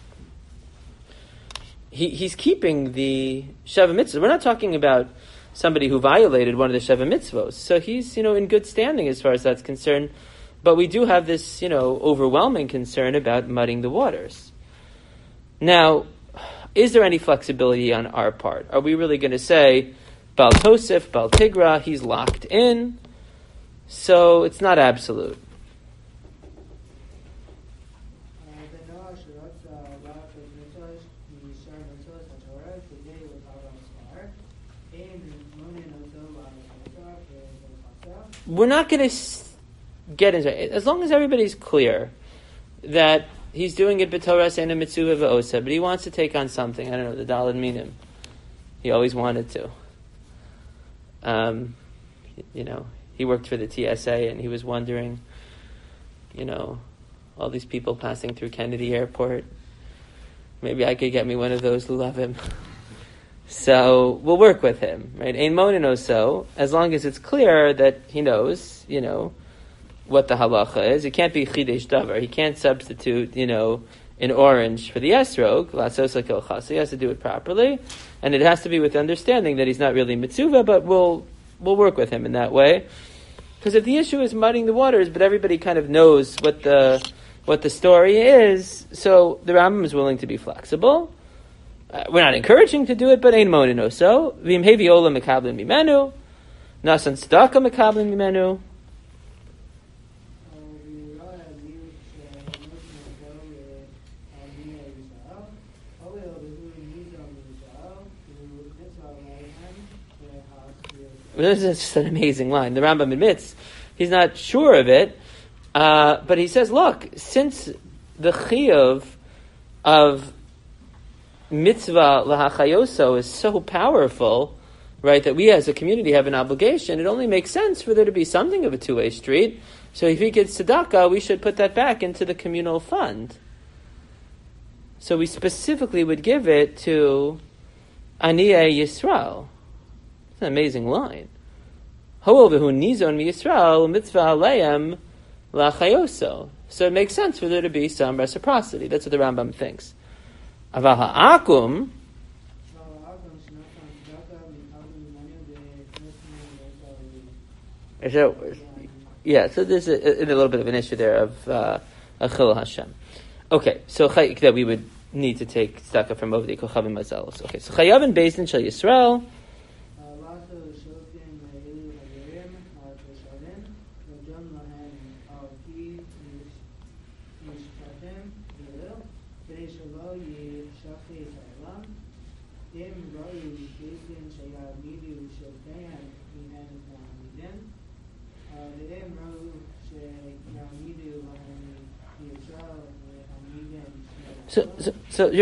He's keeping the Sheva Mitzvah. We're not talking about somebody who violated one of the Sheva Mitzvos. So he's, in good standing as far as that's concerned. But we do have this, overwhelming concern about muddying the waters. Now, is there any flexibility on our part? Are we really going to say, Bal Tosef, Bal Tigra, he's locked in, so it's not absolute? We're not going to get into it. As long as everybody's clear that he's doing it b'Torah and a mitzvah v'osa, but he wants to take on something. I don't know, the Daled Minim. He always wanted to. He worked for the TSA and he was wondering, all these people passing through Kennedy Airport. Maybe I could get me one of those lulavim. So we'll work with him, right? Ein monin oso, as long as it's clear that he knows, what the halacha is. It can't be chidesh davar. He can't substitute, an orange for the esrog. Lasosa kilchasa. He has to do it properly, and it has to be with understanding that he's not really mitzvah, but we'll work with him in that way. Because if the issue is muddying the waters, but everybody kind of knows what the story is, so the Rambam is willing to be flexible. We're not encouraging to do it, but ein monin oso. V'im hevi ola mekablim mimenu, nasan tzedakah mekablim mimenu. This is just an amazing line. The Rambam admits he's not sure of it, but he says, look, since the chiyuv of mitzvah lahachayoso is so powerful, right, that we as a community have an obligation, it only makes sense for there to be something of a two-way street. So if he gets tzedakah, we should put that back into the communal fund. So we specifically would give it to Aniyei Yisrael. It's an amazing line. So it makes sense for there to be some reciprocity. That's what the Rambam thinks. So there's a little bit of an issue there of Achil Hashem. Okay, so that we would need to take tzedakah from Ovdei Kochavim Mazelos. Okay, so Chayavin Beis Din Shel Yisrael. So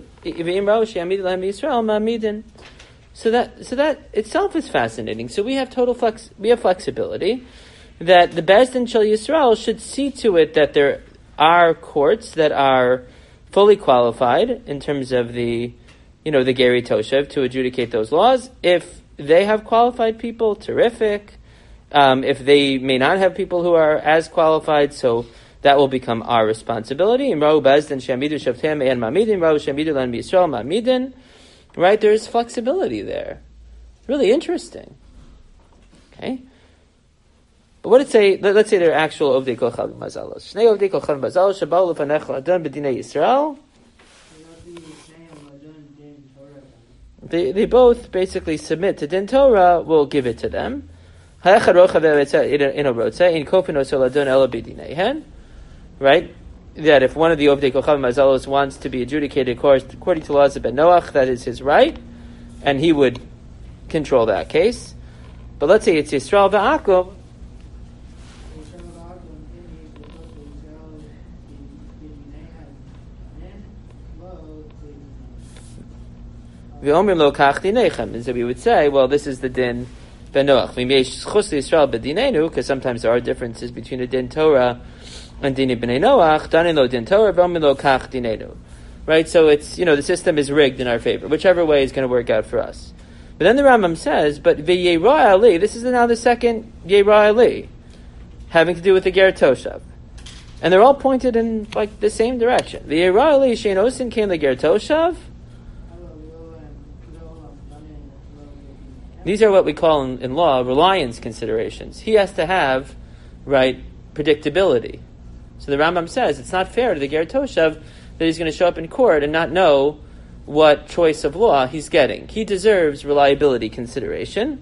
that itself is fascinating. So we have flexibility that the Beis Din Shel Yisrael should see to it that there are courts that are fully qualified in terms of the Geri Toshev to adjudicate those laws. If they have qualified people, terrific. If they may not have people who are as qualified, so that will become our responsibility. Right? There's flexibility there. Really interesting. Okay? But what did it say? Let's say they're actual Ovdei Kol Chavim Mazalos. Shnei Ovdei Kol Chavim Mazalos Shabal Lefanecha Adon B'Dinei Yisrael. They both basically submit to Din Torah. We'll give it to them. Right? That if one of the Ovdei Kol Chavim Mazalos wants to be adjudicated according to laws of Ben Noach, that is his right, and he would control that case. But let's say it's Yisrael V'Akum. And so we would say, well, this is the din Ben Noach. Because sometimes there are differences between a din Torah and dini b'nei Noach, dani lo din Torah, v'omi lo kach dinenu. Right? So it's, the system is rigged in our favor. Whichever way is going to work out for us. But then the Rambam says, but v'yera ali, this is now the second yera ali, having to do with the ger toshav. And they're all pointed in the same direction. V'yera ali shein osin came the ger toshav. These are what we call in law reliance considerations. He has to have, right, predictability. So the Rambam says it's not fair to the ger toshav that he's going to show up in court and not know what choice of law he's getting. He deserves reliability consideration.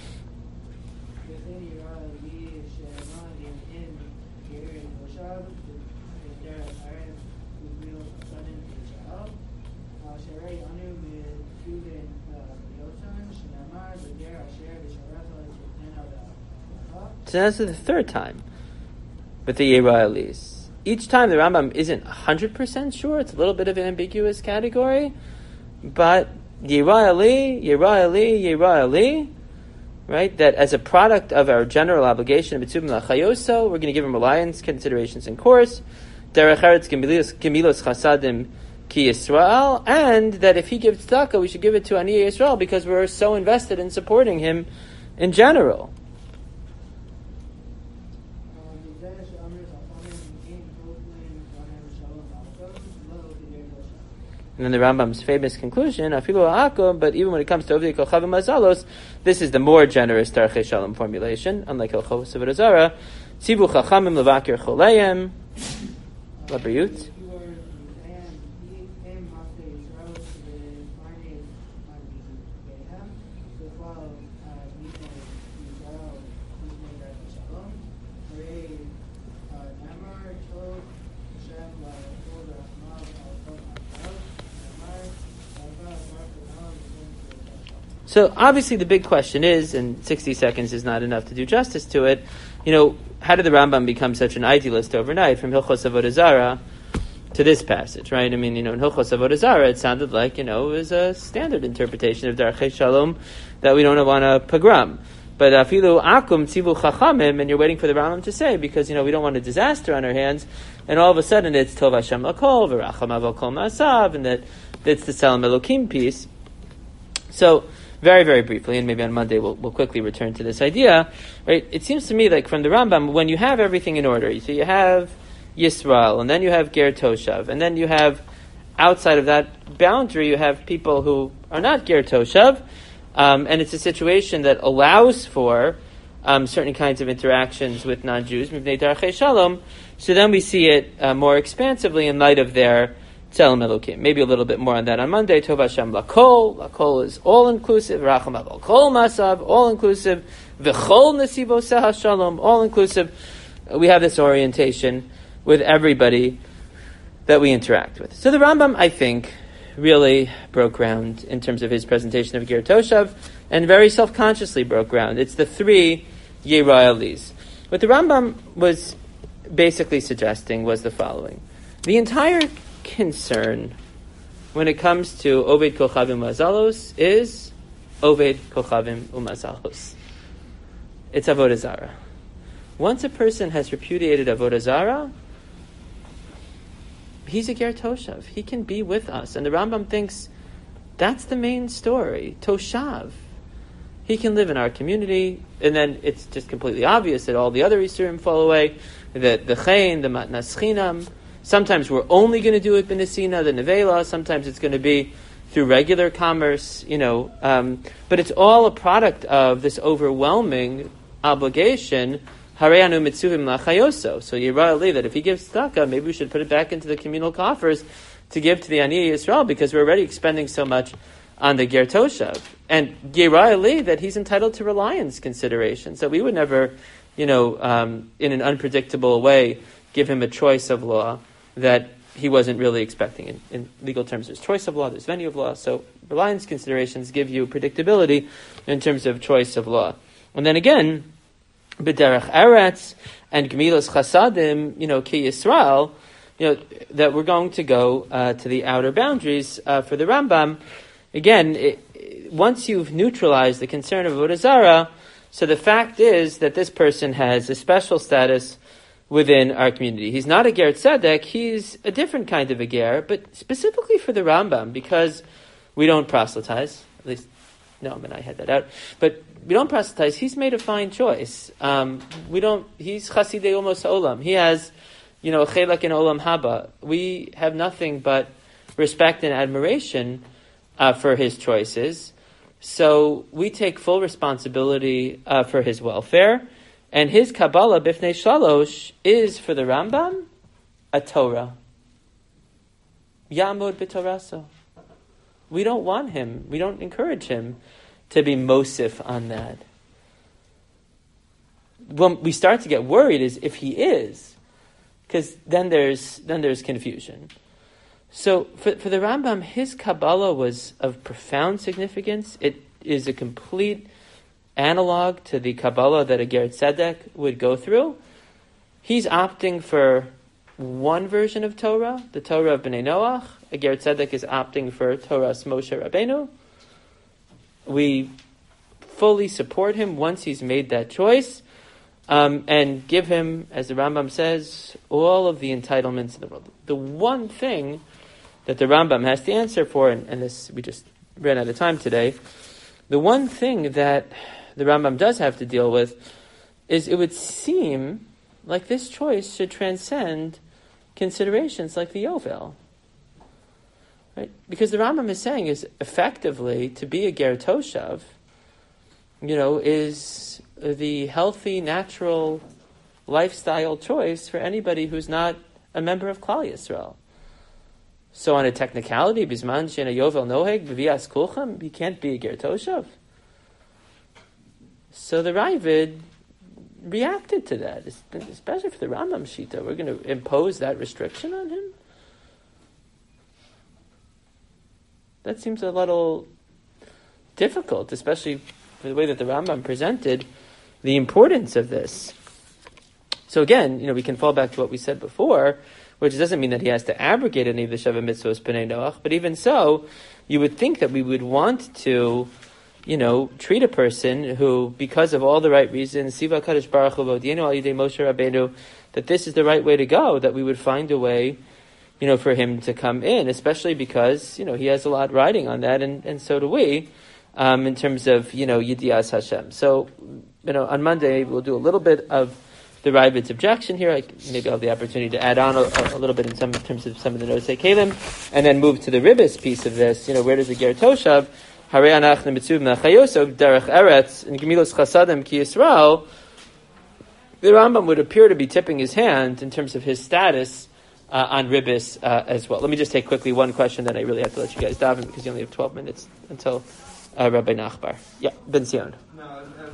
So that's the third time with the Yera'alis. Each time the Rambam isn't 100% sure, it's a little bit of an ambiguous category, but Yera'ali, right, that as a product of our general obligation, Mitzubim Lachayoso, we're going to give him reliance considerations in course, Derech Eretz Gemilos Chasadim Ki Yisrael, and that if he gives tzedakah, we should give it to Ani Yisrael because we're so invested in supporting him in general. And then the Rambam's famous conclusion, Afilu Ha'akum, but even when it comes to Ovdei Kochavim Mazalos, this is the more generous Darchei Shalom formulation, unlike El Chovos Avodah Zarah. Tzivu Chachamim Levakir Choleim. Labriyut. So obviously the big question is, and 60 seconds is not enough to do justice to it, how did the Rambam become such an idealist overnight from Hilchos Avodah Zarah to this passage, right? I mean, in Hilchos Avodah Zarah it sounded like, it was a standard interpretation of Darchei Shalom that we don't want to pogrom. But Afilu Akum Tzivu Chachamim, and you're waiting for the Rambam to say, because, we don't want a disaster on our hands, and all of a sudden it's Tov Hashem Lakol, V'racham Avol Kol Ma'asav, and that's the Tzelem Elokim piece. So, very, very briefly, and maybe on Monday we'll quickly return to this idea, right? It seems to me like from the Rambam, when you have everything in order, so you have Yisrael, and then you have Ger Toshav, and then you have, outside of that boundary, you have people who are not Ger Toshav, and it's a situation that allows for certain kinds of interactions with non-Jews, Mivnei Darchei Shalom, so then we see it more expansively in light of their Tzelem Elokim. Maybe a little bit more on that on Monday. Tov Hashem Lakol. Lakol is all-inclusive. Racham Avol Kol Masav, all-inclusive. V'chol Nesivo Sehas Shalom, all-inclusive. We have this orientation with everybody that we interact with. So the Rambam, I think, really broke ground in terms of his presentation of Ger Toshav, and very self-consciously broke ground. It's the three Yera'alis. What the Rambam was basically suggesting was the following. The entire concern when it comes to Oved Kochavim Mazalos is Oved Kochavim Umazalos. It's Avodah Zarah. Once a person has repudiated Avodah Zarah, he's a Ger Toshav. He can be with us. And the Rambam thinks that's the main story. Toshav. He can live in our community, and then it's just completely obvious that all the other Yisurim fall away, that the Chayin, the Matnas Chinam. Sometimes we're only going to do it b'nesina, the nevela. Sometimes it's going to be through regular commerce, but it's all a product of this overwhelming obligation. Hareanu mitzuvim lachayoso. So Yera'ali, that if he gives tzedakah, maybe we should put it back into the communal coffers to give to the Ani Yisrael, because we're already expending so much on the Ger Toshav. And Yera'ali, that he's entitled to reliance considerations. So we would never, in an unpredictable way, give him a choice of law that he wasn't really expecting. In legal terms, there's choice of law, there's venue of law, so reliance considerations give you predictability in terms of choice of law. And then again, B'derech Eretz and Gemilos Chasadim, Ki Yisrael, that we're going to go to the outer boundaries for the Rambam. Again, once you've neutralized the concern of Avodah Zarah, so the fact is that this person has a special status within our community. He's not a ger tzedek, he's a different kind of a ger, but specifically for the Rambam, because we don't proselytize, at least Noam and I had that out, but we don't proselytize, he's made a fine choice. He's Chasidei Umos Olam. He has, a chelak in Olam Haba. We have nothing but respect and admiration for his choices. So we take full responsibility for his welfare. And his Kabbalah, Bifnei Shalosh, is, for the Rambam, a Torah. Yamod b'Toraso. We don't want him, we don't encourage him to be Mosif on that. When we start to get worried is if he is, because then there's confusion. So for the Rambam, his Kabbalah was of profound significance. It is a complete analog to the Kabbalah that a ger tzedek would go through. He's opting for one version of Torah, the Torah of Bnei Noach. A ger tzedek is opting for Torah's Moshe Rabbeinu. We fully support him once he's made that choice, and give him, as the Rambam says, all of the entitlements in the world. The one thing that the Rambam has to answer for, and this, we just ran out of time today, the one thing that the Rambam does have to deal with is it would seem like this choice should transcend considerations like the Yovel. Right? Because the Rambam is saying is effectively to be a ger toshav, is the healthy, natural lifestyle choice for anybody who's not a member of Klal Yisrael. So on a technicality, bisman shena Yovel noheg b'vias kulchem, he can't be a ger toshav. So the Ravid reacted to that, especially for the Rambam Shita. We're going to impose that restriction on him? That seems a little difficult, especially for the way that the Rambam presented the importance of this. So again, we can fall back to what we said before, which doesn't mean that he has to abrogate any of the Sheva Mitzvos B'nai Noach, but even so, you would think that we would want to treat a person who, because of all the right reasons, Siva Kadosh Baruch Hu V'Odienu Al Yidei Moshe Rabbeinu, that this is the right way to go, that we would find a way, for him to come in, especially because, he has a lot riding on that, and so do we, in terms of, Yidiyas Hashem. So, on Monday, we'll do a little bit of the Ravid's objection here. Maybe I'll have the opportunity to add on a little bit in terms of some of the Nosei Kalim, and then move to the Ribbis piece of this, where does a ger toshav, Harei anachnu mitzuvim l'chayosog derech eretz in gemilos chasadim ki Yisrael. The Rambam would appear to be tipping his hand in terms of his status on Ribbis as well. Let me just take quickly one question, then I really have to let you guys dive in because you only have 12 minutes until Rabbi Nachbar. Yeah, Ben Zion.